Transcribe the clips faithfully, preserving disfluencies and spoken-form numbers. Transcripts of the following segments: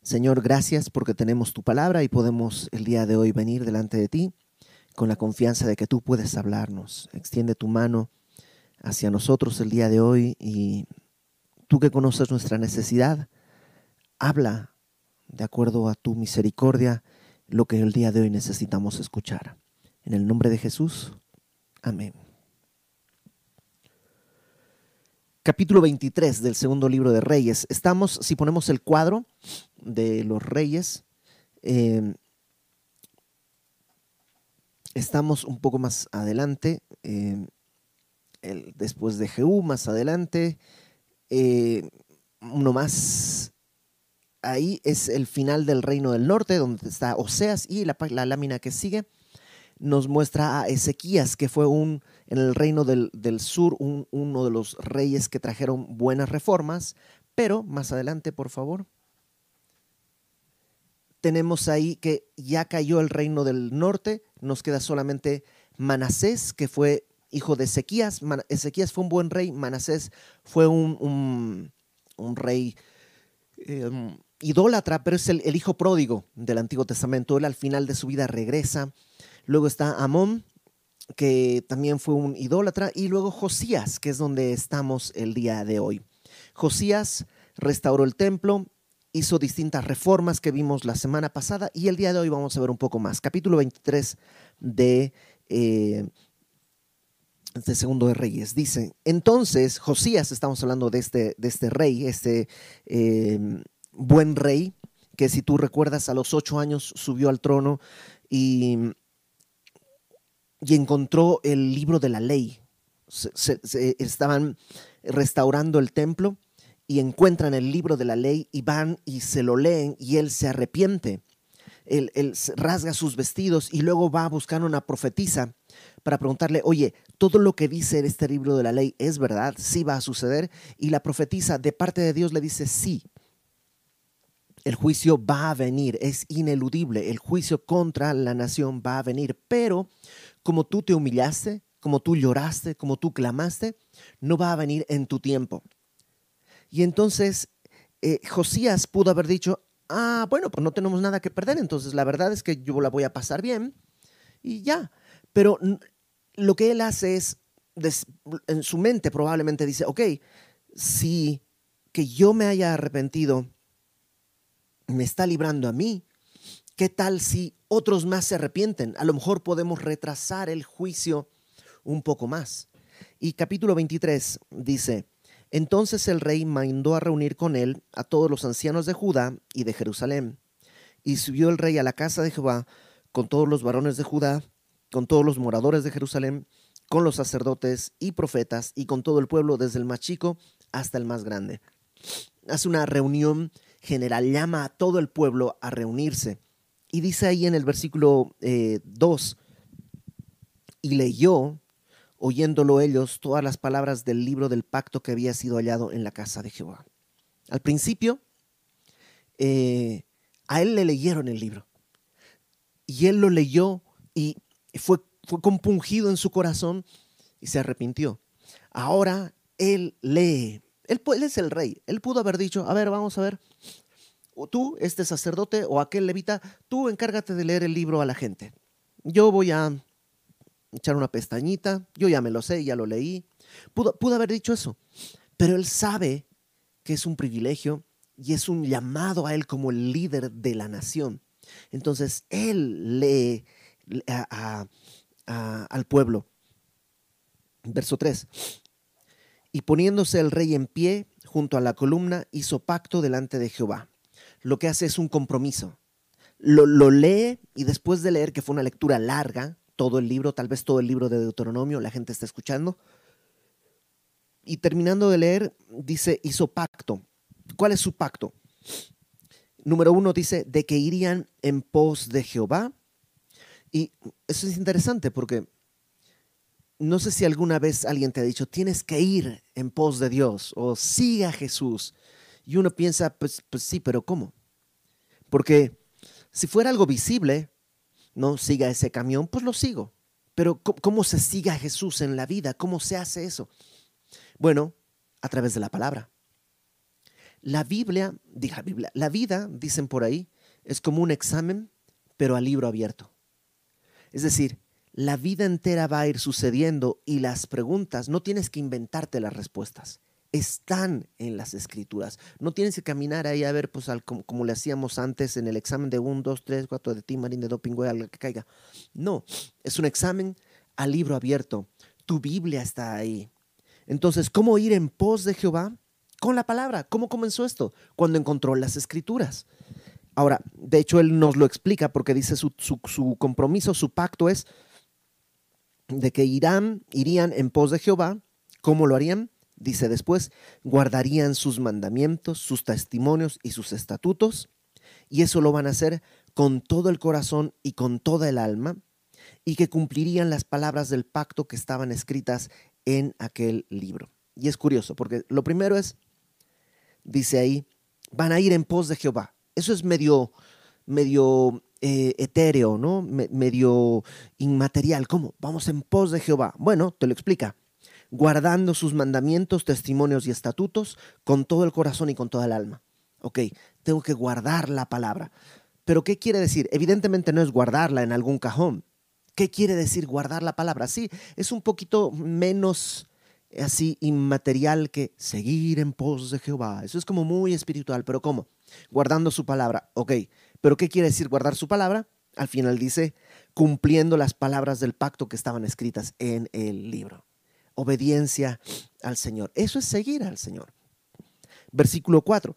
Señor, gracias porque tenemos tu palabra y podemos el día de hoy venir delante de ti con la confianza de que tú puedes hablarnos. Extiende tu mano hacia nosotros el día de hoy y tú que conoces nuestra necesidad, habla de acuerdo a tu misericordia lo que el día de hoy necesitamos escuchar. En el nombre de Jesús, amén. Capítulo veintitrés del segundo libro de Reyes. Estamos, si ponemos el cuadro de los reyes, eh, estamos un poco más adelante, eh, el, después de Jehú, más adelante, eh, uno más, ahí es el final del reino del norte, donde está Oseas, y la, la lámina que sigue nos muestra a Ezequías, que fue un, en el reino del, del sur un, uno de los reyes que trajeron buenas reformas, pero más adelante, por favor, tenemos ahí que ya cayó el reino del norte, nos queda solamente Manasés, que fue hijo de Ezequías. Man, Ezequías fue un buen rey, Manasés fue un, un, un rey eh, idólatra, pero es el, el hijo pródigo del Antiguo Testamento. Él al final de su vida regresa. Luego está Amón, que también fue un idólatra, y luego Josías, que es donde estamos el día de hoy. Josías restauró el templo, hizo distintas reformas que vimos la semana pasada, y el día de hoy vamos a ver un poco más. Capítulo veintitrés de, eh, de Segundo de Reyes. Dice, entonces Josías, estamos hablando de este, de este rey, este eh, buen rey, que si tú recuerdas a los ocho años subió al trono y... y encontró el libro de la ley. Se, se, se estaban restaurando el templo y encuentran el libro de la ley y van y se lo leen y él se arrepiente. Él, él rasga sus vestidos y luego va a buscar una profetisa para preguntarle, oye, ¿todo lo que dice este libro de la ley es verdad? ¿Sí va a suceder? Y la profetisa de parte de Dios le dice, sí. El juicio va a venir, es ineludible. El juicio contra la nación va a venir, pero como tú te humillaste, como tú lloraste, como tú clamaste, no va a venir en tu tiempo. Y entonces eh, Josías pudo haber dicho, ah, bueno, pues no tenemos nada que perder, entonces la verdad es que yo la voy a pasar bien y ya. Pero lo que él hace es, en su mente probablemente dice, ok, si que yo me haya arrepentido me está librando a mí, ¿qué tal si otros más se arrepienten? A lo mejor podemos retrasar el juicio un poco más. Y capítulo veintitrés dice, entonces el rey mandó a reunir con él a todos los ancianos de Judá y de Jerusalén. Y subió el rey a la casa de Jehová con todos los varones de Judá, con todos los moradores de Jerusalén, con los sacerdotes y profetas y con todo el pueblo, desde el más chico hasta el más grande. Hace una reunión general, llama a todo el pueblo a reunirse. Y dice ahí en el versículo eh, dos, y leyó, oyéndolo ellos, todas las palabras del libro del pacto que había sido hallado en la casa de Jehová. Al principio, eh, a él le leyeron el libro. Y él lo leyó y fue, fue compungido en su corazón y se arrepintió. Ahora él lee. Él, él es el rey. Él pudo haber dicho, a ver, vamos a ver, o tú, este sacerdote o aquel levita, tú encárgate de leer el libro a la gente. Yo voy a echar una pestañita, yo ya me lo sé, ya lo leí. Pudo, pudo haber dicho eso, pero él sabe que es un privilegio y es un llamado a él como el líder de la nación. Entonces él lee a, a, a, al pueblo. Verso tres. Y poniéndose el rey en pie junto a la columna, hizo pacto delante de Jehová. Lo que hace es un compromiso. Lo, lo lee y después de leer, que fue una lectura larga, todo el libro, tal vez todo el libro de Deuteronomio, la gente está escuchando, y terminando de leer, dice, hizo pacto. ¿Cuál es su pacto? Número uno dice, de que irían en pos de Jehová. Y eso es interesante porque no sé si alguna vez alguien te ha dicho, tienes que ir en pos de Dios o siga a Jesús. Y uno piensa, pues, pues sí, pero ¿cómo? Porque si fuera algo visible, no siga ese camión, pues lo sigo. Pero ¿cómo se sigue a Jesús en la vida? ¿Cómo se hace eso? Bueno, a través de la palabra. La Biblia, diga la Biblia, la vida, dicen por ahí, es como un examen, pero a libro abierto. Es decir, la vida entera va a ir sucediendo y las preguntas, no tienes que inventarte las respuestas. Están en las escrituras. No tienes que caminar ahí a ver, pues, al, como, como le hacíamos antes en el examen de uno, dos, tres, cuatro de ti, Marín, de doping, güey, al que caiga. No, es un examen a libro abierto. Tu Biblia está ahí. Entonces, ¿cómo ir en pos de Jehová? Con la palabra. ¿Cómo comenzó esto? Cuando encontró las escrituras. Ahora, de hecho, él nos lo explica porque dice su, su, su compromiso, su pacto es de que irán, irían en pos de Jehová. ¿Cómo lo harían? Dice después, guardarían sus mandamientos, sus testimonios y sus estatutos, y eso lo van a hacer con todo el corazón y con toda el alma, y que cumplirían las palabras del pacto que estaban escritas en aquel libro. Y es curioso, porque lo primero es, dice ahí, van a ir en pos de Jehová. Eso es medio, medio eh, etéreo, ¿no? Me, medio inmaterial. ¿Cómo? Vamos en pos de Jehová. Bueno, te lo explica. Guardando sus mandamientos, testimonios y estatutos con todo el corazón y con toda el alma. Ok, tengo que guardar la palabra. ¿Pero qué quiere decir? Evidentemente no es guardarla en algún cajón. ¿Qué quiere decir guardar la palabra? Sí, es un poquito menos así inmaterial que seguir en pos de Jehová. Eso es como muy espiritual, pero ¿cómo? Guardando su palabra. Ok, ¿pero qué quiere decir guardar su palabra? Al final dice, cumpliendo las palabras del pacto que estaban escritas en el libro. Obediencia al Señor. Eso es seguir al Señor. Versículo cuatro.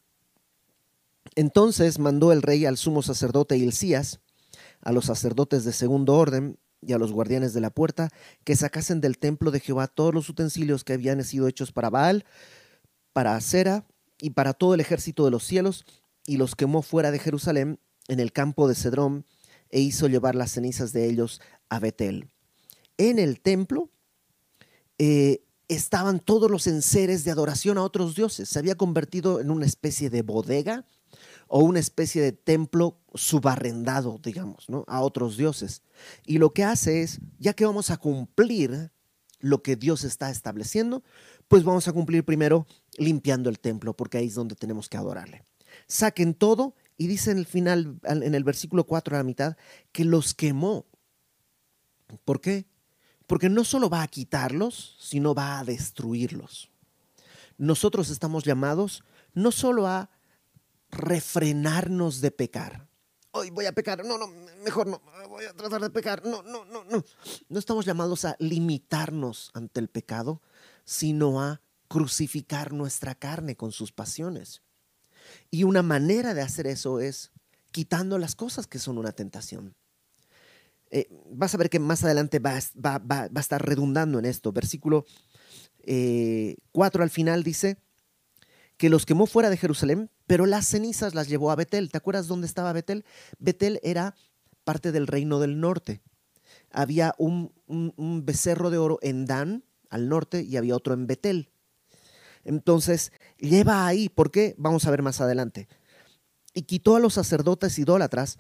Entonces mandó el rey al sumo sacerdote Hilcías, a los sacerdotes de segundo orden y a los guardianes de la puerta, que sacasen del templo de Jehová todos los utensilios que habían sido hechos para Baal, para Acera y para todo el ejército de los cielos, y los quemó fuera de Jerusalén en el campo de Cedrón, e hizo llevar las cenizas de ellos a Betel. En el templo eh, estaban todos los enseres de adoración a otros dioses. Se había convertido en una especie de bodega o una especie de templo subarrendado, digamos, ¿no? A otros dioses. Y lo que hace es, ya que vamos a cumplir lo que Dios está estableciendo, pues vamos a cumplir primero limpiando el templo, porque ahí es donde tenemos que adorarle. Saquen todo, y dice en el final, en el versículo cuatro a la mitad, que los quemó. ¿Por qué? Porque no solo va a quitarlos, sino va a destruirlos. Nosotros estamos llamados no solo a refrenarnos de pecar. Hoy voy a pecar, no, no, mejor no, voy a tratar de pecar, no, no, no, no. No estamos llamados a limitarnos ante el pecado, sino a crucificar nuestra carne con sus pasiones. Y una manera de hacer eso es quitando las cosas que son una tentación. Eh, vas a ver que más adelante va, va, va, va a estar redundando en esto. Versículo eh, cuatro al final dice que los quemó fuera de Jerusalén, pero las cenizas las llevó a Betel. ¿Te acuerdas dónde estaba Betel? Betel era parte del reino del norte. Había un, un, un becerro de oro en Dan, al norte, y había otro en Betel. Entonces, lleva ahí, ¿por qué? Vamos a ver más adelante. Y quitó a los sacerdotes idólatras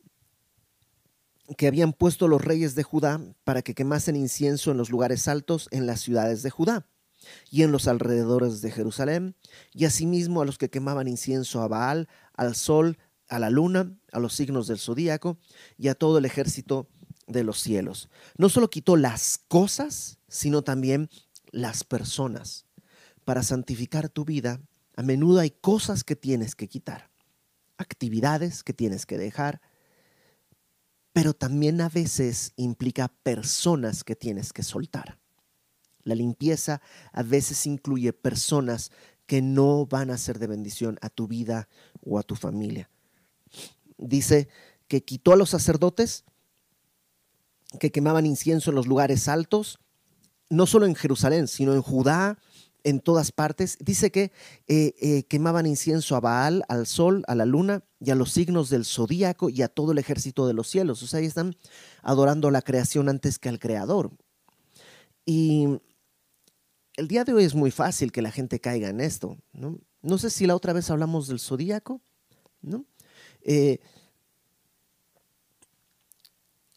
que habían puesto los reyes de Judá para que quemasen incienso en los lugares altos en las ciudades de Judá y en los alrededores de Jerusalén, y asimismo a los que quemaban incienso a Baal, al sol, a la luna, a los signos del zodíaco y a todo el ejército de los cielos. No solo quitó las cosas, sino también las personas. Para santificar tu vida, a menudo hay cosas que tienes que quitar, actividades que tienes que dejar, pero también a veces implica personas que tienes que soltar. La limpieza a veces incluye personas que no van a ser de bendición a tu vida o a tu familia. Dice que quitó a los sacerdotes que quemaban incienso en los lugares altos, no solo en Jerusalén, sino en Judá, en todas partes. Dice que eh, eh, quemaban incienso a Baal, al sol, a la luna y a los signos del zodíaco y a todo el ejército de los cielos. O sea, ahí están adorando a la creación antes que al creador. Y el día de hoy es muy fácil que la gente caiga en esto, ¿no? No sé si la otra vez hablamos del zodíaco, ¿no? Eh,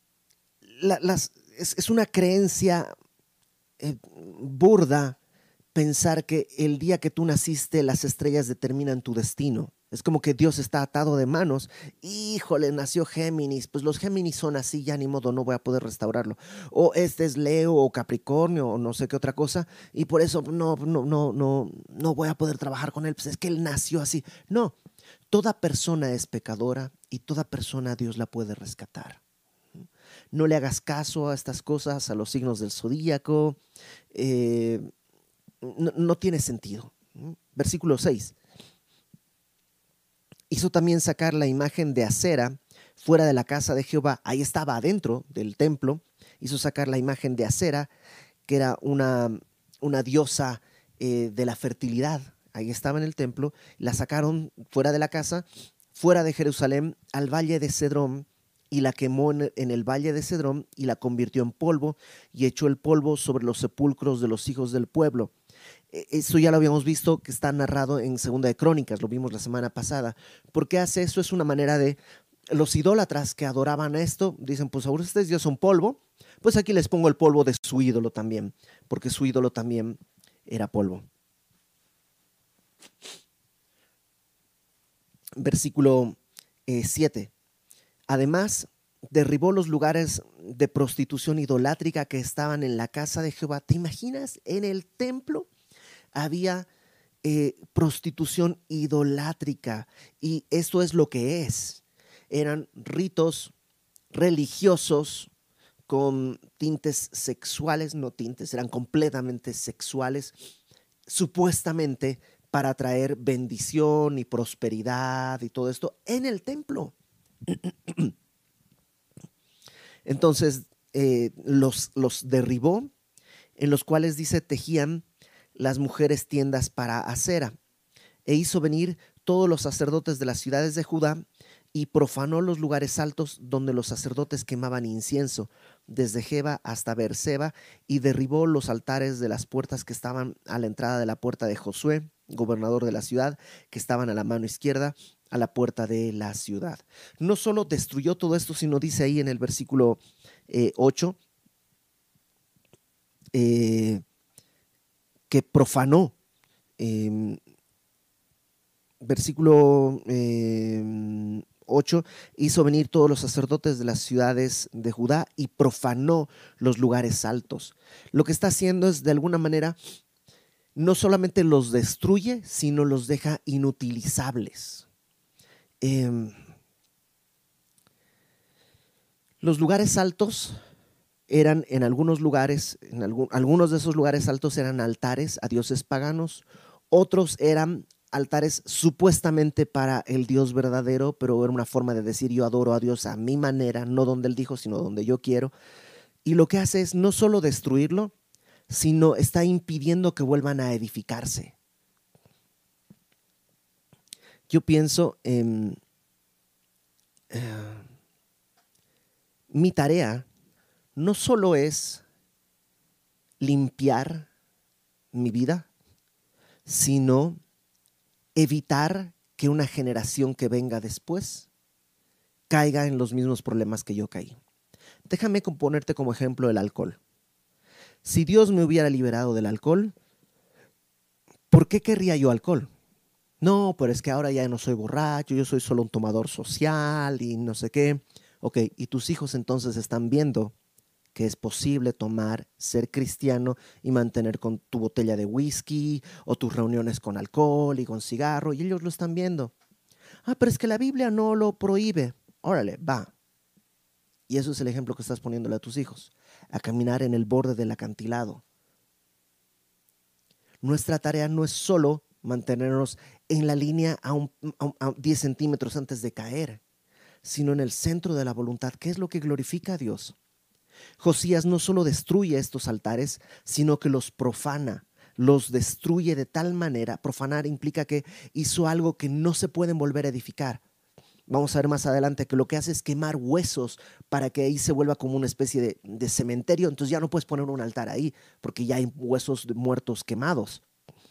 la, las, es, es una creencia eh, burda, pensar que el día que tú naciste las estrellas determinan tu destino. Es como que Dios está atado de manos. Híjole, nació Géminis. Pues los Géminis son así, ya ni modo, no voy a poder restaurarlo. O este es Leo o Capricornio o no sé qué otra cosa. Y por eso no, no, no, no, no voy a poder trabajar con él. Pues es que él nació así. No, toda persona es pecadora y toda persona Dios la puede rescatar. No le hagas caso a estas cosas, a los signos del zodíaco. Eh, no, no tiene sentido. Versículo seis. Hizo también sacar la imagen de Acera fuera de la casa de Jehová. Ahí estaba adentro del templo. Hizo sacar la imagen de Acera, que era una, una diosa eh, de la fertilidad. Ahí estaba en el templo. La sacaron fuera de la casa, fuera de Jerusalén, al valle de Cedrón, y la quemó en, en el valle de Cedrón y la convirtió en polvo y echó el polvo sobre los sepulcros de los hijos del pueblo. Eso ya lo habíamos visto, que está narrado en Segunda de Crónicas, lo vimos la semana pasada. ¿Por qué hace eso? Es una manera de los idólatras que adoraban a esto, dicen, pues ahora ustedes ya son polvo, pues aquí les pongo el polvo de su ídolo también, porque su ídolo también era polvo. Versículo eh, siete. Además, derribó los lugares de prostitución idolátrica que estaban en la casa de Jehová. ¿Te imaginas? En el templo había eh, prostitución idolátrica, y esto es lo que es. Eran ritos religiosos con tintes sexuales, no tintes, eran completamente sexuales, supuestamente para traer bendición y prosperidad y todo esto en el templo. Entonces eh, los, los derribó, en los cuales dice tejían las mujeres tiendas para Acera, e hizo venir todos los sacerdotes de las ciudades de Judá y profanó los lugares altos donde los sacerdotes quemaban incienso, desde Geba hasta Beerseba, y derribó los altares de las puertas que estaban a la entrada de la puerta de Josué, gobernador de la ciudad, que estaban a la mano izquierda, a la puerta de la ciudad. No solo destruyó todo esto, sino dice ahí en el versículo eh, ocho, eh, que profanó. Eh, versículo eh, ocho, hizo venir todos los sacerdotes de las ciudades de Judá y profanó los lugares altos. Lo que está haciendo es, de alguna manera, no solamente los destruye, sino los deja inutilizables. Eh, los lugares altos eran en algunos lugares, en algún, algunos de esos lugares altos eran altares a dioses paganos, otros eran altares supuestamente para el Dios verdadero, pero era una forma de decir yo adoro a Dios a mi manera, no donde Él dijo, sino donde yo quiero. Y lo que hace es no solo destruirlo, sino está impidiendo que vuelvan a edificarse. Yo pienso en eh, mi tarea no solo es limpiar mi vida, sino evitar que una generación que venga después caiga en los mismos problemas que yo caí. Déjame ponerte como ejemplo el alcohol. Si Dios me hubiera liberado del alcohol, ¿por qué querría yo alcohol? No, pero es que ahora ya no soy borracho, yo soy solo un tomador social y no sé qué. Ok, y tus hijos entonces están viendo que es posible tomar, ser cristiano y mantener con tu botella de whisky o tus reuniones con alcohol y con cigarro, y ellos lo están viendo. Ah, pero es que la Biblia no lo prohíbe. Órale, va. Y eso es el ejemplo que estás poniéndole a tus hijos, a caminar en el borde del acantilado. Nuestra tarea no es solo mantenernos en la línea a, un, a, a diez centímetros antes de caer, sino en el centro de la voluntad, que es lo que glorifica a Dios. Josías no solo destruye estos altares, sino que los profana, los destruye de tal manera. Profanar implica que hizo algo que no se pueden volver a edificar. Vamos a ver más adelante que lo que hace es quemar huesos para que ahí se vuelva como una especie de, de cementerio. Entonces ya no puedes poner un altar ahí porque ya hay huesos de muertos quemados.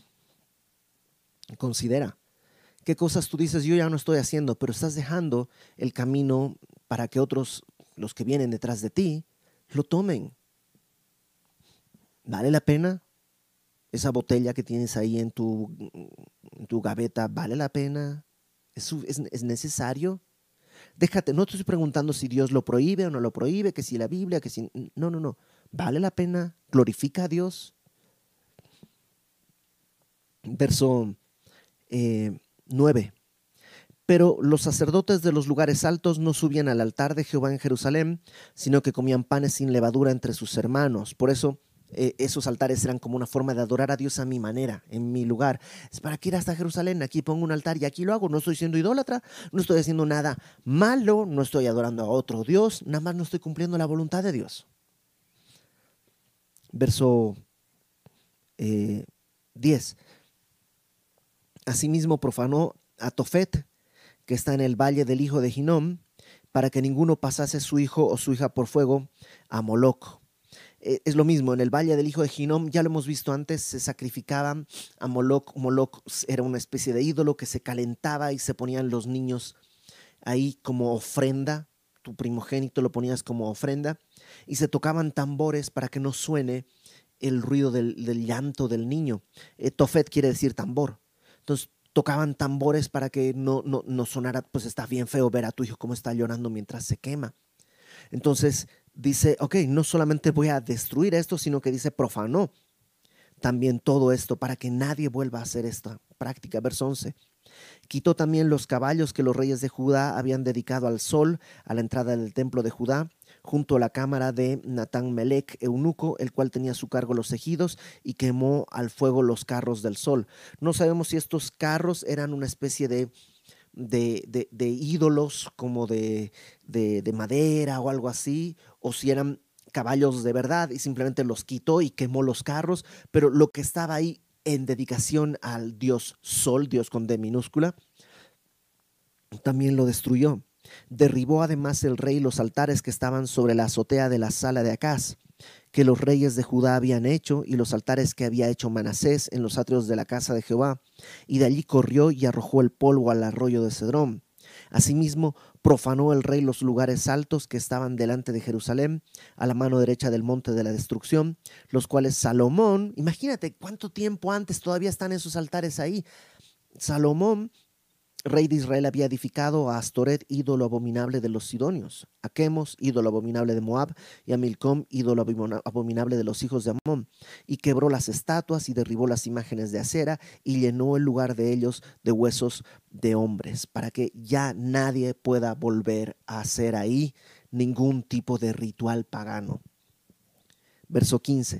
Considera qué cosas tú dices, yo ya no estoy haciendo, pero estás dejando el camino para que otros, los que vienen detrás de ti, lo tomen. ¿Vale la pena? Esa botella que tienes ahí en tu, en tu gaveta, ¿vale la pena? ¿Es, su- es- es necesario? Déjate, no te estoy preguntando si Dios lo prohíbe o no lo prohíbe, que si la Biblia, que si... No, no, no. ¿Vale la pena? ¿Glorifica a Dios? Verso eh, nueve. Pero los sacerdotes de los lugares altos no subían al altar de Jehová en Jerusalén, sino que comían panes sin levadura entre sus hermanos. Por eso eh, esos altares eran como una forma de adorar a Dios a mi manera, en mi lugar. Es para que ir hasta Jerusalén, aquí pongo un altar y aquí lo hago. No estoy siendo idólatra, no estoy haciendo nada malo, no estoy adorando a otro Dios, nada más no estoy cumpliendo la voluntad de Dios. Verso eh, diez. Asimismo profanó a Tofet, que está en el valle del hijo de Hinnom, para que ninguno pasase su hijo o su hija por fuego a Moloc. Eh, es lo mismo, en el valle del hijo de Hinnom, ya lo hemos visto antes, se sacrificaban a Moloc. Moloc era una especie de ídolo que se calentaba y se ponían los niños ahí como ofrenda. Tu primogénito lo ponías como ofrenda y se tocaban tambores para que no suene el ruido del, del llanto del niño. Eh, Tofet quiere decir tambor. Entonces tocaban tambores para que no, no, no sonara, pues está bien feo ver a tu hijo cómo está llorando mientras se quema. Entonces dice, ok, no solamente voy a destruir esto, sino que dice profanó también todo esto para que nadie vuelva a hacer esta práctica. Verso once. Quitó también los caballos que los reyes de Judá habían dedicado al sol a la entrada del templo de Judá, junto a la cámara de Natán Melec, eunuco, el cual tenía a su cargo los ejidos, y quemó al fuego los carros del sol. No sabemos si estos carros eran una especie de, de, de, de ídolos como de, de, de madera o algo así, o si eran caballos de verdad y simplemente los quitó y quemó los carros, pero lo que estaba ahí en dedicación al dios Sol, Dios con D minúscula, también lo destruyó. Derribó además el rey los altares que estaban sobre la azotea de la sala de Acaz, que los reyes de Judá habían hecho, y los altares que había hecho Manasés en los atrios de la casa de Jehová, y de allí corrió y arrojó el polvo al arroyo de Cedrón. Asimismo, profanó el rey los lugares altos que estaban delante de Jerusalén, a la mano derecha del monte de la destrucción, los cuales Salomón, imagínate cuánto tiempo antes todavía están esos altares ahí. Salomón, rey de Israel, había edificado a Astoret, ídolo abominable de los sidonios, a Chemos, ídolo abominable de Moab, y a Milcom, ídolo abominable de los hijos de Amón, y quebró las estatuas y derribó las imágenes de acera y llenó el lugar de ellos de huesos de hombres, para que ya nadie pueda volver a hacer ahí ningún tipo de ritual pagano. Verso quince.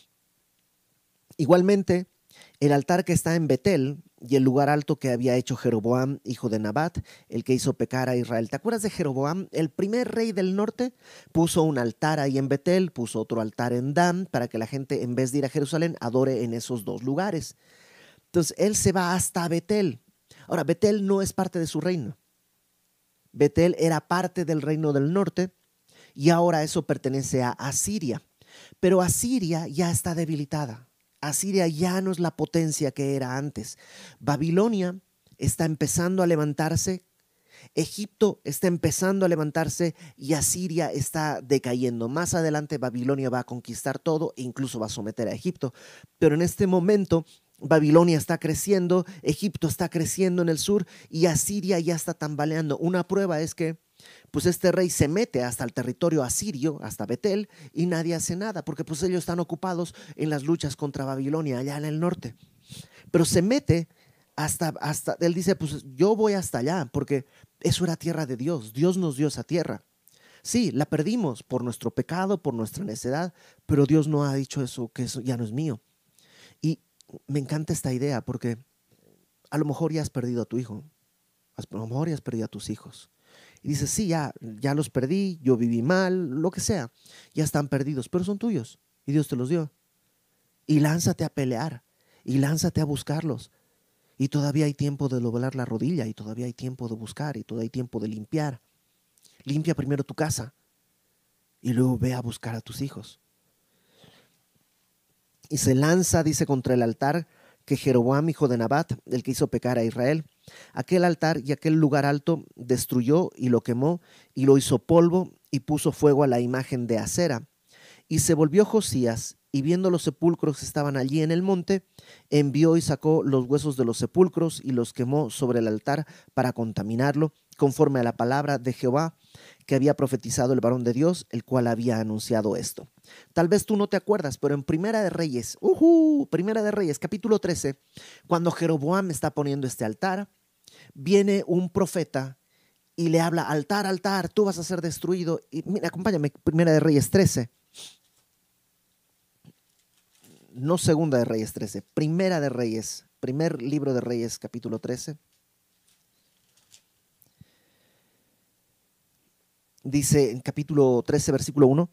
Igualmente, el altar que está en Betel y el lugar alto que había hecho Jeroboam, hijo de Nabat, el que hizo pecar a Israel. ¿Te acuerdas de Jeroboam? El primer rey del norte puso un altar ahí en Betel, puso otro altar en Dan, para que la gente, en vez de ir a Jerusalén, adore en esos dos lugares. Entonces, él se va hasta Betel. Ahora, Betel no es parte de su reino. Betel era parte del reino del norte y ahora eso pertenece a Asiria. Pero Asiria ya está debilitada. Asiria ya no es la potencia que era antes. Babilonia está empezando a levantarse, Egipto está empezando a levantarse y Asiria está decayendo. Más adelante Babilonia va a conquistar todo e incluso va a someter a Egipto. Pero en este momento Babilonia está creciendo, Egipto está creciendo en el sur y Asiria ya está tambaleando. Una prueba es que pues este rey se mete hasta el territorio asirio, hasta Betel, y nadie hace nada, porque pues ellos están ocupados en las luchas contra Babilonia, allá en el norte. Pero se mete hasta, hasta él dice, pues yo voy hasta allá, porque eso era tierra de Dios, Dios nos dio esa tierra. Sí, la perdimos por nuestro pecado, por nuestra necedad, pero Dios no ha dicho eso, que eso ya no es mío. Y me encanta esta idea, porque a lo mejor ya has perdido a tu hijo, a lo mejor ya has perdido a tus hijos. Y dices, sí, ya, ya los perdí, yo viví mal, lo que sea, ya están perdidos, pero son tuyos y Dios te los dio. Y lánzate a pelear y lánzate a buscarlos. Y todavía hay tiempo de doblar la rodilla y todavía hay tiempo de buscar y todavía hay tiempo de limpiar. Limpia primero tu casa y luego ve a buscar a tus hijos. Y se lanza, dice, contra el altar que Jeroboam, hijo de Nabat, el que hizo pecar a Israel. Aquel altar y aquel lugar alto destruyó y lo quemó y lo hizo polvo y puso fuego a la imagen de acera. Y se volvió Josías, y viendo los sepulcros que estaban allí en el monte, envió y sacó los huesos de los sepulcros y los quemó sobre el altar para contaminarlo, conforme a la palabra de Jehová que había profetizado el varón de Dios, el cual había anunciado esto. Tal vez tú no te acuerdas, pero en Primera de Reyes, uh, Primera de Reyes, capítulo trece, cuando Jeroboam está poniendo este altar, viene un profeta y le habla: altar, altar, tú vas a ser destruido. Y mira, acompáñame, Primera de Reyes trece. No Segunda de Reyes trece, Primera de Reyes, primer libro de Reyes, capítulo trece. Dice en capítulo trece, versículo uno: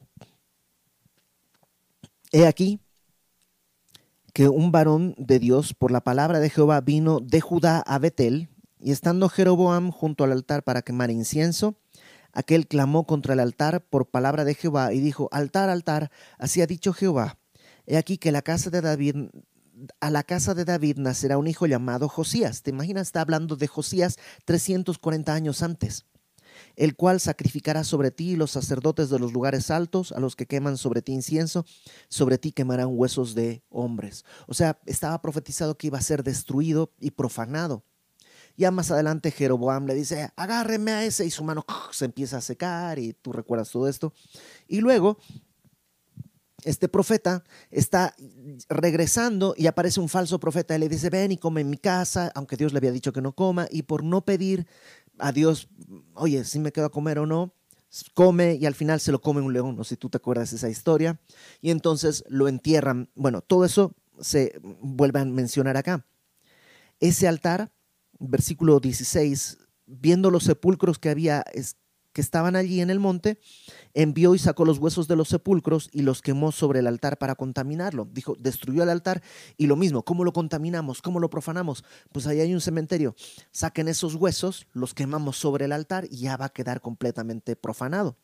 He aquí que un varón de Dios por la palabra de Jehová vino de Judá a Betel, y estando Jeroboam junto al altar para quemar incienso, aquel clamó contra el altar por palabra de Jehová y dijo: altar, altar, así ha dicho Jehová, he aquí que la casa de David, a la casa de David nacerá un hijo llamado Josías. ¿Te imaginas? Está hablando de Josías trescientos cuarenta años antes, el cual sacrificará sobre ti los sacerdotes de los lugares altos, a los que queman sobre ti incienso, sobre ti quemarán huesos de hombres. O sea, estaba profetizado que iba a ser destruido y profanado. Ya más adelante Jeroboam le dice: agárreme a ese, y su mano se empieza a secar, y tú recuerdas todo esto. Y luego este profeta está regresando y aparece un falso profeta y le dice: ven y come en mi casa, aunque Dios le había dicho que no coma, y por no pedir a Dios, oye, si me quedo a comer o no, come, y al final se lo come un león. No sé si tú te acuerdas de esa historia. Y entonces lo entierran. Bueno, todo eso se vuelve a mencionar acá. Ese altar, versículo dieciséis, viendo los sepulcros que había, que estaban allí en el monte, envió y sacó los huesos de los sepulcros y los quemó sobre el altar para contaminarlo. Dijo, destruyó el altar. Y lo mismo, ¿cómo lo contaminamos? ¿Cómo lo profanamos? Pues ahí hay un cementerio. Saquen esos huesos, los quemamos sobre el altar y ya va a quedar completamente profanado.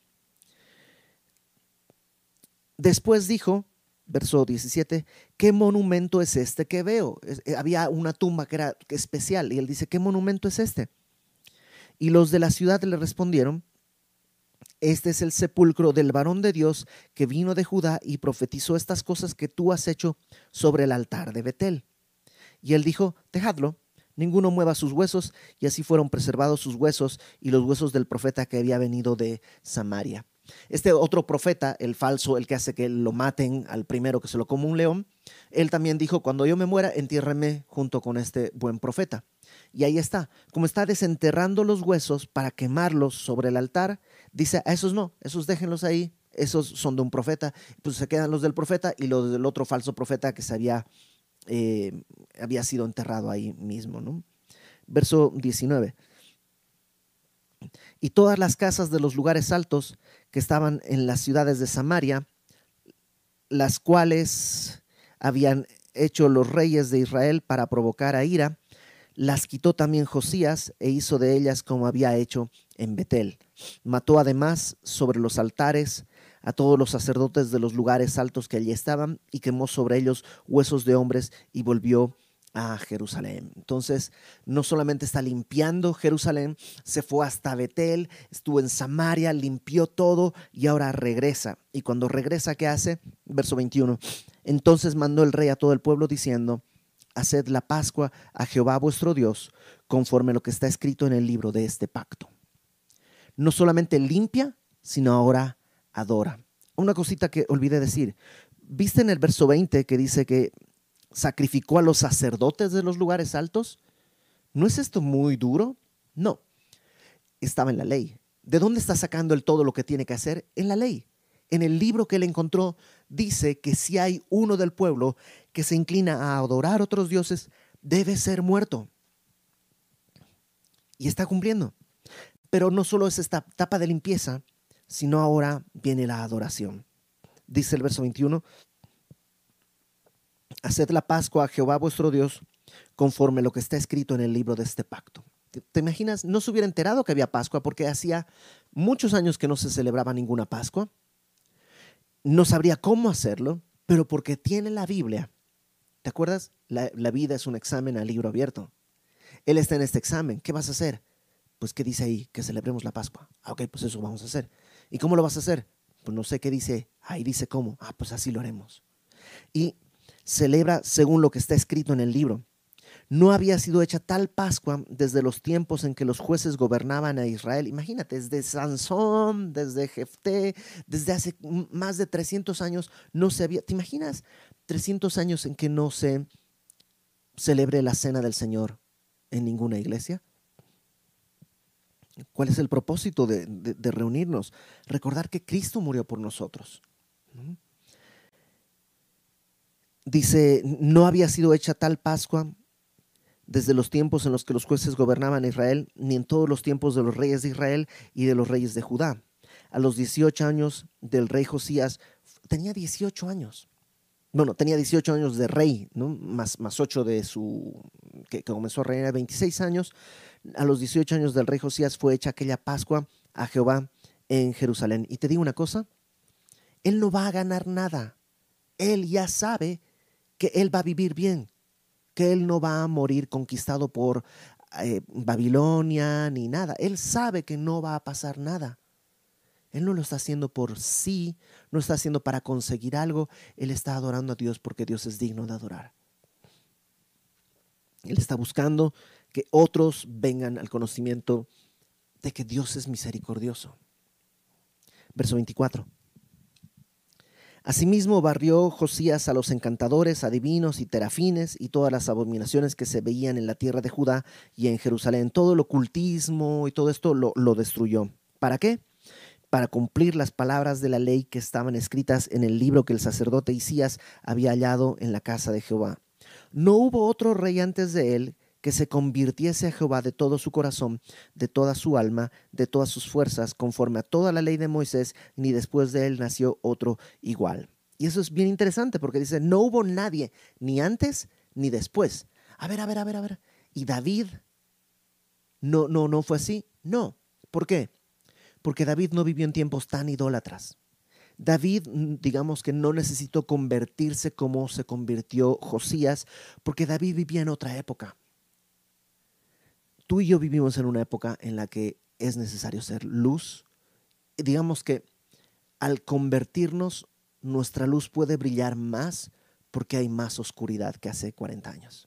Después dijo, verso diecisiete, ¿qué monumento es este que veo? Es, había una tumba que era especial, y él dice, ¿qué monumento es este? Y los de la ciudad le respondieron: este es el sepulcro del varón de Dios que vino de Judá y profetizó estas cosas que tú has hecho sobre el altar de Betel. Y él dijo: dejadlo, ninguno mueva sus huesos. Y así fueron preservados sus huesos y los huesos del profeta que había venido de Samaria. Este otro profeta, el falso, el que hace que lo maten al primero, que se lo come un león, él también dijo: cuando yo me muera, entiérreme junto con este buen profeta. Y ahí está, como está desenterrando los huesos para quemarlos sobre el altar, dice: a esos no, esos déjenlos ahí, esos son de un profeta. Pues se quedan los del profeta y los del otro falso profeta que se había, eh, había sido enterrado ahí mismo, ¿no? Verso diecinueve. Y todas las casas de los lugares altos que estaban en las ciudades de Samaria, las cuales habían hecho los reyes de Israel para provocar a ira, las quitó también Josías e hizo de ellas como había hecho en Betel. Mató además sobre los altares a todos los sacerdotes de los lugares altos que allí estaban y quemó sobre ellos huesos de hombres y volvió a Jerusalén. Entonces, no solamente está limpiando Jerusalén, se fue hasta Betel, estuvo en Samaria, limpió todo y ahora regresa. Y cuando regresa, ¿qué hace? Verso veintiuno. Entonces mandó el rey a todo el pueblo diciendo: haced la Pascua a Jehová vuestro Dios, conforme a lo que está escrito en el libro de este pacto. No solamente limpia, sino ahora adora. Una cosita que olvidé decir. ¿Viste en el verso veinte que dice que sacrificó a los sacerdotes de los lugares altos? ¿No es esto muy duro? No, estaba en la ley. ¿De dónde está sacando él todo lo que tiene que hacer? En la ley. En el libro que él encontró dice que si hay uno del pueblo que se inclina a adorar a otros dioses, debe ser muerto. Y está cumpliendo. Pero no solo es esta etapa de limpieza, sino ahora viene la adoración. Dice el verso veintiuno: haced la Pascua a Jehová vuestro Dios, conforme a lo que está escrito en el libro de este pacto. ¿Te, te imaginas? No se hubiera enterado que había Pascua porque hacía muchos años que no se celebraba ninguna Pascua. No sabría cómo hacerlo, pero porque tiene la Biblia. ¿Te acuerdas? La, la vida es un examen a libro abierto. Él está en este examen. ¿Qué vas a hacer? Pues, ¿qué dice ahí? Que celebremos la Pascua. Ah, ok, pues eso vamos a hacer. ¿Y cómo lo vas a hacer? Pues no sé qué dice. Ahí dice cómo. Ah, pues así lo haremos. y celebra según lo que está escrito en el libro. No había sido hecha tal Pascua desde los tiempos en que los jueces gobernaban a Israel. Imagínate, desde Sansón, desde Jefté, desde hace más de trescientos años no se había. ¿Te imaginas trescientos años en que no se celebre la cena del Señor en ninguna iglesia? ¿Cuál es el propósito de, de, de reunirnos? Recordar que Cristo murió por nosotros. Dice, no había sido hecha tal Pascua desde los tiempos en los que los jueces gobernaban a Israel, ni en todos los tiempos de los reyes de Israel y de los reyes de Judá. A los dieciocho años del rey Josías, tenía dieciocho años. Bueno, tenía dieciocho años de rey, ¿no? Más, más ocho de su, que, que comenzó a reinar veintiséis años. A los dieciocho años del rey Josías fue hecha aquella Pascua a Jehová en Jerusalén. Y te digo una cosa, él no va a ganar nada. Él ya sabe que él va a vivir bien, que él no va a morir conquistado por eh, Babilonia ni nada. Él sabe que no va a pasar nada. Él no lo está haciendo por sí, no está haciendo para conseguir algo. Él está adorando a Dios porque Dios es digno de adorar. Él está buscando que otros vengan al conocimiento de que Dios es misericordioso. Verso veinticuatro. Asimismo barrió Josías a los encantadores, adivinos y terafines y todas las abominaciones que se veían en la tierra de Judá y en Jerusalén. Todo el ocultismo y todo esto lo, lo destruyó. ¿Para qué? Para cumplir las palabras de la ley que estaban escritas en el libro que el sacerdote Hisías había hallado en la casa de Jehová. No hubo otro rey antes de él que se convirtiese a Jehová de todo su corazón, de toda su alma, de todas sus fuerzas, conforme a toda la ley de Moisés, ni después de él nació otro igual. Y eso es bien interesante porque dice, no hubo nadie, ni antes ni después. A ver, a ver, a ver, a ver. ¿Y David no, no, no fue así? No. ¿Por qué? Porque David no vivió en tiempos tan idólatras. David, digamos que no necesitó convertirse como se convirtió Josías, porque David vivía en otra época. Tú y yo vivimos en una época en la que es necesario ser luz. Digamos que al convertirnos, nuestra luz puede brillar más porque hay más oscuridad que hace cuarenta años.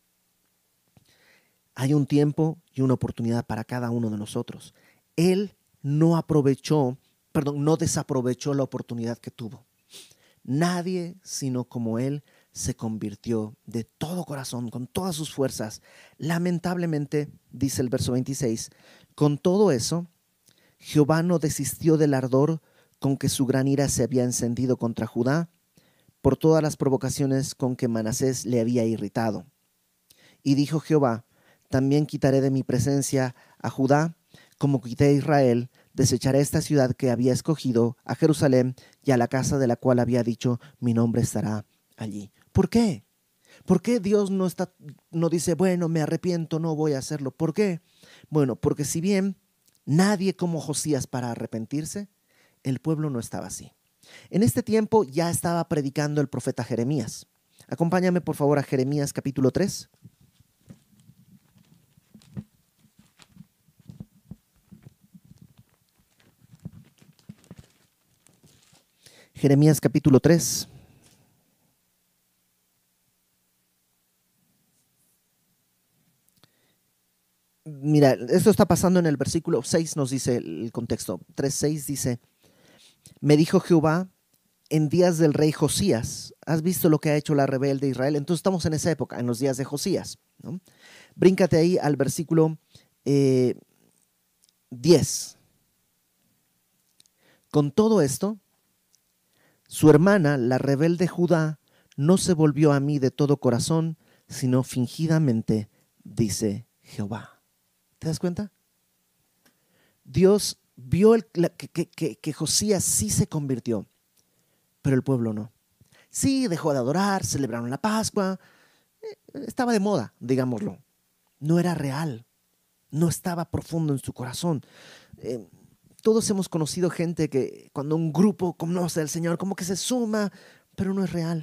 Hay un tiempo y una oportunidad para cada uno de nosotros. Él no aprovechó, perdón, no desaprovechó la oportunidad que tuvo. Nadie sino como él se convirtió de todo corazón, con todas sus fuerzas. Lamentablemente, dice el verso veintiséis, con todo eso, Jehová no desistió del ardor con que su gran ira se había encendido contra Judá, por todas las provocaciones con que Manasés le había irritado. Y dijo Jehová, también quitaré de mi presencia a Judá, como quité a Israel, desecharé esta ciudad que había escogido, a Jerusalén, y a la casa de la cual había dicho, mi nombre estará allí. ¿Por qué? ¿Por qué Dios no, está, no dice, bueno, me arrepiento, no voy a hacerlo? ¿Por qué? Bueno, porque si bien nadie como Josías para arrepentirse, el pueblo no estaba así. En este tiempo ya estaba predicando el profeta Jeremías. Acompáñame por favor a Jeremías capítulo tres. Jeremías capítulo tres. Mira, esto está pasando en el versículo seis, nos dice el contexto. tres seis dice, me dijo Jehová en días del rey Josías, ¿has visto lo que ha hecho la rebelde Israel? Entonces estamos en esa época, en los días de Josías, ¿no? Bríncate ahí al versículo eh, diez. Con todo esto, su hermana, la rebelde Judá, no se volvió a mí de todo corazón, sino fingidamente, dice Jehová. ¿Te das cuenta? Dios vio el, la, que, que, que Josías sí se convirtió, pero el pueblo no. Sí, dejó de adorar, celebraron la Pascua, eh, estaba de moda, digámoslo. No era real, no estaba profundo en su corazón. Eh, todos hemos conocido gente que cuando un grupo conoce al Señor, como que se suma, pero no es real.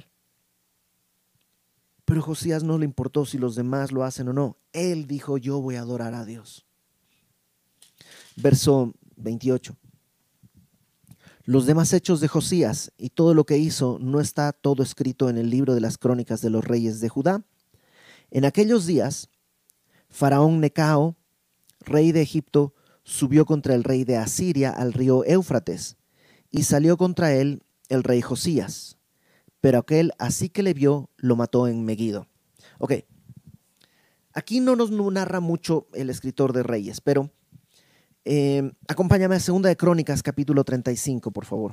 Pero Josías no le importó si los demás lo hacen o no. Él dijo, yo voy a adorar a Dios. Verso veintiocho. Los demás hechos de Josías y todo lo que hizo, ¿no está todo escrito en el libro de las crónicas de los reyes de Judá? En aquellos días, Faraón Necao, rey de Egipto, subió contra el rey de Asiria al río Éufrates, y salió contra él el rey Josías. Pero aquel, así que le vio, lo mató en Megido. Ok, aquí no nos narra mucho el escritor de Reyes, pero eh, acompáñame a Segunda de Crónicas, capítulo treinta y cinco, por favor.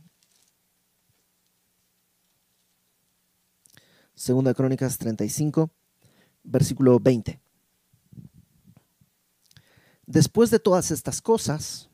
Segunda de Crónicas treinta y cinco, versículo veinte. Después de todas estas cosas,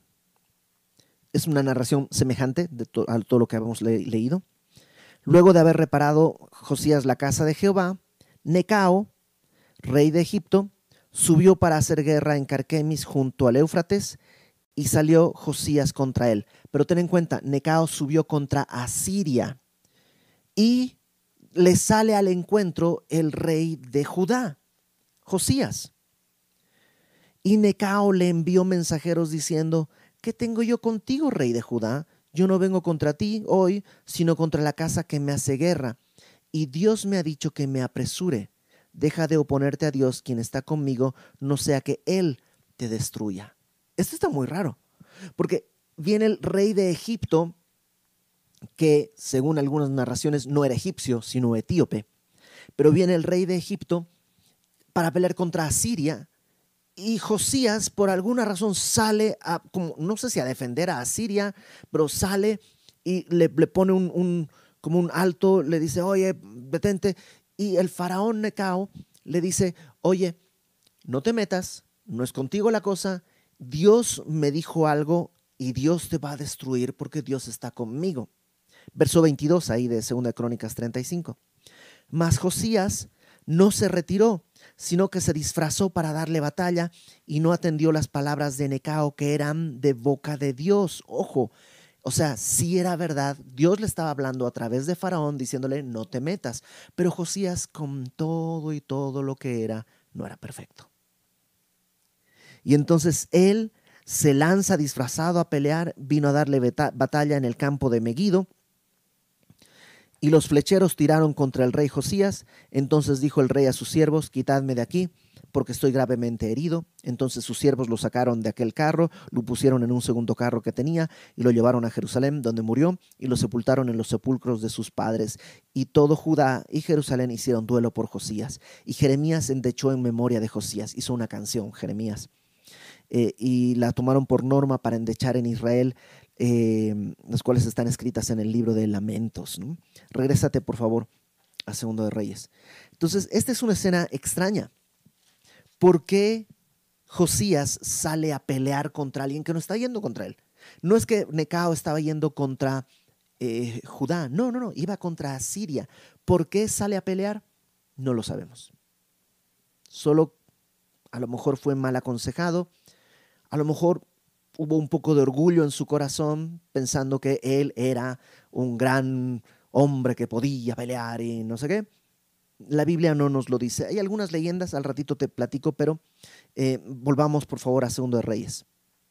es una narración semejante de to- a todo lo que habíamos le- leído. Luego de haber reparado Josías la casa de Jehová, Necao, rey de Egipto, subió para hacer guerra en Carquemis junto al Éufrates, y salió Josías contra él. Pero ten en cuenta, Necao subió contra Asiria y le sale al encuentro el rey de Judá, Josías. Y Necao le envió mensajeros diciendo: ¿qué tengo yo contigo, rey de Judá? Yo no vengo contra ti hoy, sino contra la casa que me hace guerra. Y Dios me ha dicho que me apresure. Deja de oponerte a Dios, quien está conmigo, no sea que Él te destruya. Esto está muy raro, porque viene el rey de Egipto, que según algunas narraciones no era egipcio, sino etíope. Pero viene el rey de Egipto para pelear contra Asiria, y Josías por alguna razón sale, a, como, no sé si a defender a Asiria, pero sale y le, le pone un, un, como un alto, le dice: oye, detente. Y el faraón Necao le dice: oye, no te metas, no es contigo la cosa, Dios me dijo algo y Dios te va a destruir porque Dios está conmigo. Verso veintidós ahí de Segunda de Crónicas treinta y cinco. Mas Josías no se retiró, sino que se disfrazó para darle batalla y no atendió las palabras de Necao, que eran de boca de Dios. Ojo, o sea, sí era verdad, Dios le estaba hablando a través de Faraón diciéndole: no te metas. Pero Josías, con todo y todo lo que era, no era perfecto. Y entonces él se lanza disfrazado a pelear, vino a darle batalla en el campo de Megido. Y los flecheros tiraron contra el rey Josías. Entonces dijo el rey a sus siervos: quitadme de aquí, porque estoy gravemente herido. Entonces sus siervos lo sacaron de aquel carro, lo pusieron en un segundo carro que tenía, y lo llevaron a Jerusalén, donde murió, y lo sepultaron en los sepulcros de sus padres. Y todo Judá y Jerusalén hicieron duelo por Josías. Y Jeremías endechó en memoria de Josías. Hizo una canción, Jeremías. Eh, y la tomaron por norma para endechar en Israel, eh, las cuales están escritas en el libro de Lamentos, ¿no? Regrésate, por favor, a Segundo de Reyes. Entonces, esta es una escena extraña. ¿Por qué Josías sale a pelear contra alguien que no está yendo contra él? No es que Necao estaba yendo contra eh, Judá, no, no, no, iba contra Asiria. ¿Por qué sale a pelear? No lo sabemos. Solo a lo mejor fue mal aconsejado, a lo mejor hubo un poco de orgullo en su corazón, pensando que él era un gran hombre que podía pelear y no sé qué. La Biblia no nos lo dice. Hay algunas leyendas, al ratito te platico, pero eh, volvamos por favor a Segundo de Reyes.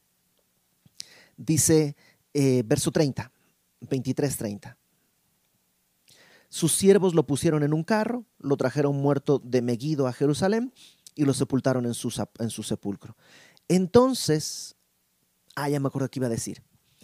Dice eh, verso treinta, veintitrés treinta. Sus siervos lo pusieron en un carro, lo trajeron muerto de Megido a Jerusalén y lo sepultaron en su, en su sepulcro. Entonces, ah, ya me acuerdo que iba a decir,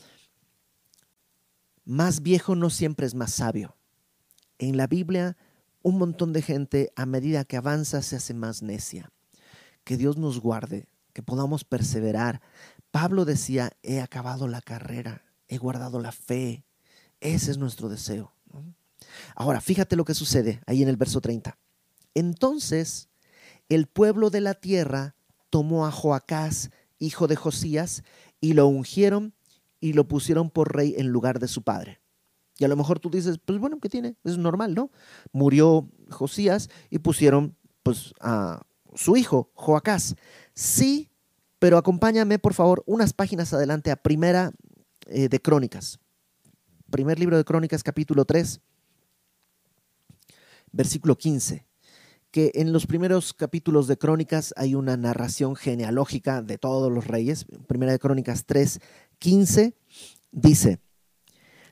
más viejo no siempre es más sabio. En la Biblia, un montón de gente, a medida que avanza, se hace más necia. Que Dios nos guarde, que podamos perseverar. Pablo decía: he acabado la carrera, he guardado la fe. Ese es nuestro deseo, ¿no? Ahora, fíjate lo que sucede ahí en el verso treinta. Entonces, el pueblo de la tierra tomó a Joacás, hijo de Josías, y lo ungieron y lo pusieron por rey en lugar de su padre. Y a lo mejor tú dices: pues bueno, ¿qué tiene? Es normal, ¿no? Murió Josías y pusieron pues a su hijo, Joacás. Sí, pero acompáñame por favor unas páginas adelante a Primera eh, de Crónicas. Primer libro de Crónicas, capítulo tres, versículo quince. Que en los primeros capítulos de Crónicas hay una narración genealógica de todos los reyes. Primera de Crónicas tres, quince dice: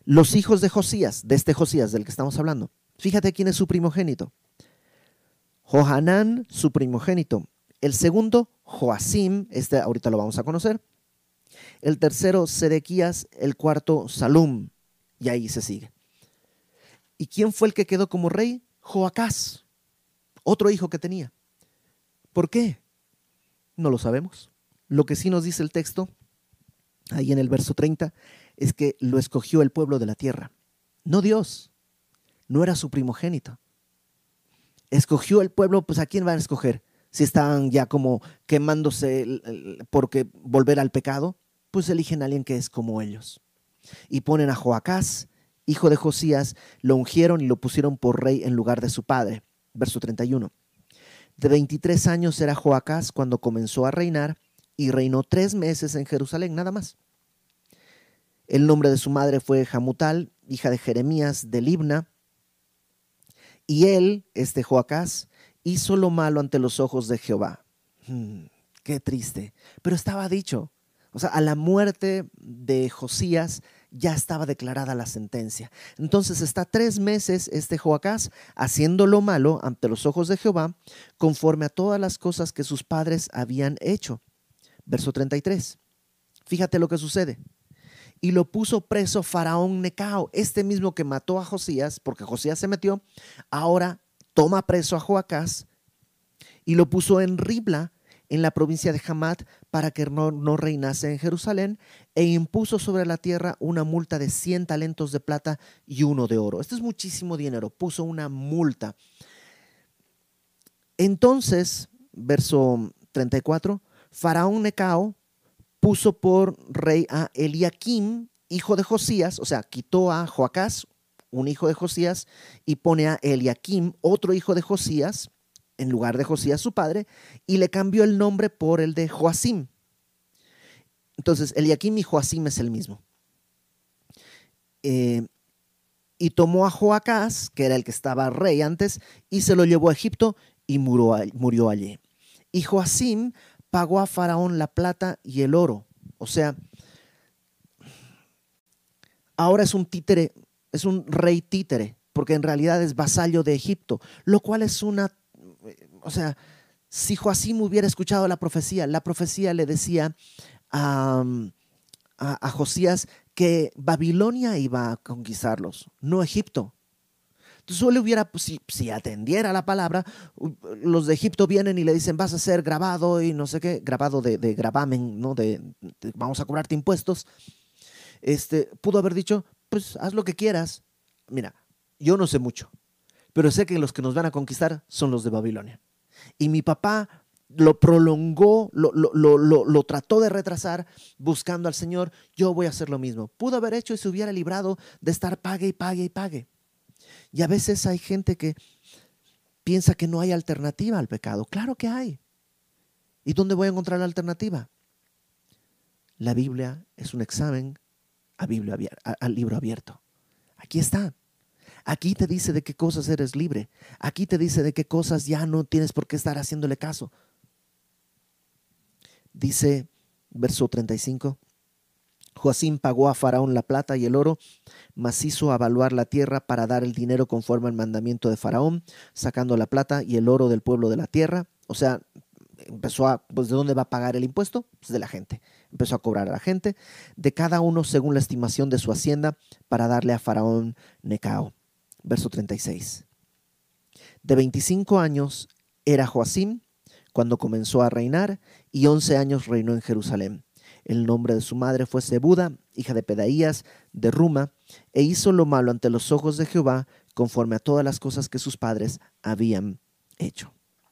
Los hijos de Josías, de este Josías del que estamos hablando. Fíjate quién es su primogénito. Johanán, su primogénito. El segundo, Joacim, este ahorita lo vamos a conocer. El tercero, Sedequías. El cuarto, Salum. Y ahí se sigue. ¿Y quién fue el que quedó como rey? Joacás, otro hijo que tenía. ¿Por qué? No lo sabemos. Lo que sí nos dice el texto, ahí en el verso treinta, es que lo escogió el pueblo de la tierra. No Dios, no era su primogénito. Escogió el pueblo, pues ¿a quién van a escoger? Si están ya como quemándose porque volver al pecado, pues eligen a alguien que es como ellos. Y ponen a Joacás, hijo de Josías, lo ungieron y lo pusieron por rey en lugar de su padre. Verso treinta y uno. De veintitrés años era Joacás cuando comenzó a reinar y reinó tres meses en Jerusalén, nada más. El nombre de su madre fue Hamutal, hija de Jeremías de Libna. Y él, este Joacás, hizo lo malo ante los ojos de Jehová. Hmm, qué triste. Pero estaba dicho. O sea, a la muerte de Josías ya estaba declarada la sentencia. Entonces está tres meses este Joacás haciendo lo malo ante los ojos de Jehová, conforme a todas las cosas que sus padres habían hecho. Verso treinta y tres. Fíjate lo que sucede. Y lo puso preso Faraón Necao, este mismo que mató a Josías, porque Josías se metió, ahora toma preso a Joacás y lo puso en Ribla, en la provincia de Hamat, para que no, no reinase en Jerusalén, e impuso sobre la tierra una multa de cien talentos de plata y uno de oro. Esto es muchísimo dinero, puso una multa. Entonces, verso treinta y cuatro, Faraón Necao puso por rey a Eliaquim, hijo de Josías, o sea, quitó a Joacás, un hijo de Josías, y pone a Eliaquim, otro hijo de Josías, en lugar de Josías su padre, y le cambió el nombre por el de Joacim. Entonces, Eliaquim y Joacim es el mismo. Eh, y tomó a Joacás, que era el que estaba rey antes, y se lo llevó a Egipto y murió, murió allí. Y Joacim pagó a Faraón la plata y el oro. O sea, ahora es un títere, es un rey títere, porque en realidad es vasallo de Egipto, lo cual es una, o sea, si Joacim hubiera escuchado la profecía, la profecía le decía a, a, a Josías que Babilonia iba a conquistarlos, no Egipto. Entonces, solo hubiera, si, si atendiera la palabra, los de Egipto vienen y le dicen, vas a ser grabado y no sé qué, grabado de, de gravamen, ¿no? De, de, vamos a cobrarte impuestos. Este, pudo haber dicho, pues haz lo que quieras. Mira, yo no sé mucho, pero sé que los que nos van a conquistar son los de Babilonia. Y mi papá lo prolongó, lo, lo, lo, lo, lo trató de retrasar buscando al Señor. Yo voy a hacer lo mismo. Pudo haber hecho y se hubiera librado de estar pague y pague y pague. Y a veces hay gente que piensa que no hay alternativa al pecado. Claro que hay. ¿Y dónde voy a encontrar la alternativa? La Biblia es un examen a Biblia, a, a libro abierto. Aquí está. Aquí te dice de qué cosas eres libre. Aquí te dice de qué cosas ya no tienes por qué estar haciéndole caso. Dice, verso treinta y cinco, Joacim pagó a Faraón la plata y el oro, mas hizo avaluar la tierra para dar el dinero conforme al mandamiento de Faraón, sacando la plata y el oro del pueblo de la tierra. O sea, empezó a, pues ¿de dónde va a pagar el impuesto? Pues de la gente. Empezó a cobrar a la gente, de cada uno según la estimación de su hacienda, para darle a Faraón Necao. Verso treinta y seis. De veinticinco años era Joacim cuando comenzó a reinar, y once años reinó en Jerusalén. El nombre de su madre fue Zebuda, hija de Pedaías, de Ruma, e hizo lo malo ante los ojos de Jehová, conforme a todas las cosas que sus padres habían hecho.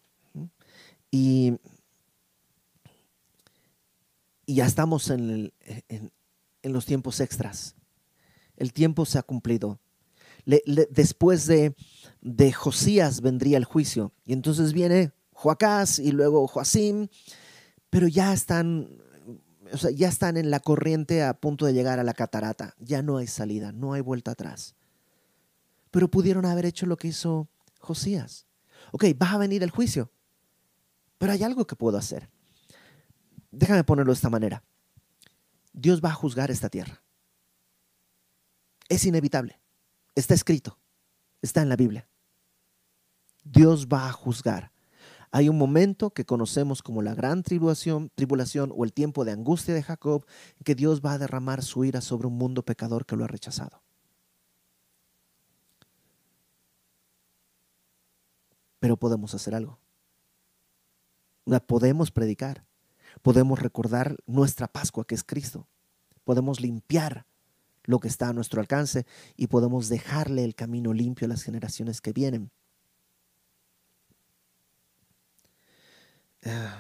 Y, y ya estamos en, el, en, en los tiempos extras. El tiempo se ha cumplido. Le, le, después de, de Josías vendría el juicio. Y entonces viene Joacás y luego Joacim, pero ya están... O sea, ya están en la corriente a punto de llegar a la catarata. Ya no hay salida, no hay vuelta atrás. Pero pudieron haber hecho lo que hizo Josías. Ok, va a venir el juicio, pero hay algo que puedo hacer. Déjame ponerlo de esta manera. Dios va a juzgar esta tierra. Es inevitable. Está escrito. Está en la Biblia. Dios va a juzgar. Hay un momento que conocemos como la gran tribulación, tribulación o el tiempo de angustia de Jacob, en que Dios va a derramar su ira sobre un mundo pecador que lo ha rechazado. Pero podemos hacer algo. Podemos predicar. Podemos recordar nuestra Pascua, que es Cristo. Podemos limpiar lo que está a nuestro alcance y podemos dejarle el camino limpio a las generaciones que vienen. Uh,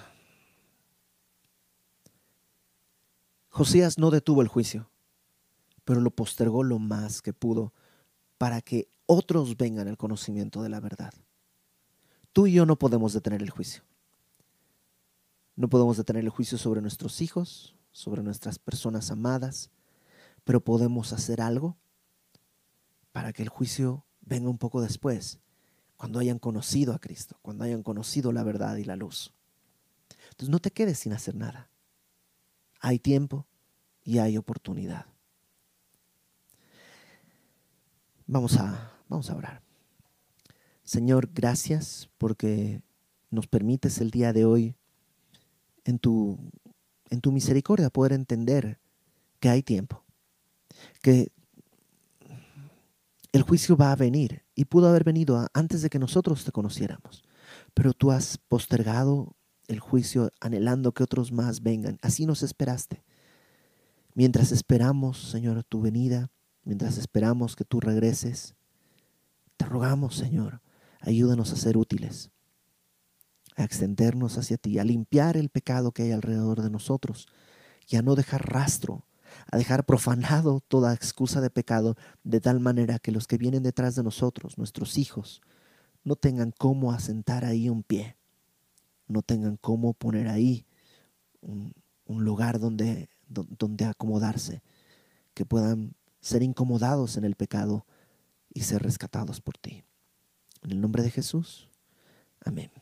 Josías no detuvo el juicio, pero lo postergó lo más que pudo para que otros vengan al conocimiento de la verdad. Tú y yo no podemos detener el juicio. No podemos detener el juicio sobre nuestros hijos, sobre nuestras personas amadas, pero podemos hacer algo para que el juicio venga un poco después, cuando hayan conocido a Cristo, cuando hayan conocido la verdad y la luz. Entonces no te quedes sin hacer nada. Hay tiempo y hay oportunidad. Vamos a, vamos a orar. Señor, gracias porque nos permites el día de hoy en tu, en tu misericordia poder entender que hay tiempo, que el juicio va a venir y pudo haber venido antes de que nosotros te conociéramos, pero tú has postergado el juicio anhelando que otros más vengan. Así nos esperaste. Mientras esperamos, Señor, tu venida, mientras esperamos que tú regreses, te rogamos, Señor, ayúdanos a ser útiles, a extendernos hacia ti, a limpiar el pecado que hay alrededor de nosotros y a no dejar rastro, a dejar profanado toda excusa de pecado, de tal manera que los que vienen detrás de nosotros, nuestros hijos, no tengan cómo asentar ahí un pie, no tengan cómo poner ahí un, un lugar donde, donde acomodarse, que puedan ser incomodados en el pecado y ser rescatados por ti. En el nombre de Jesús, amén.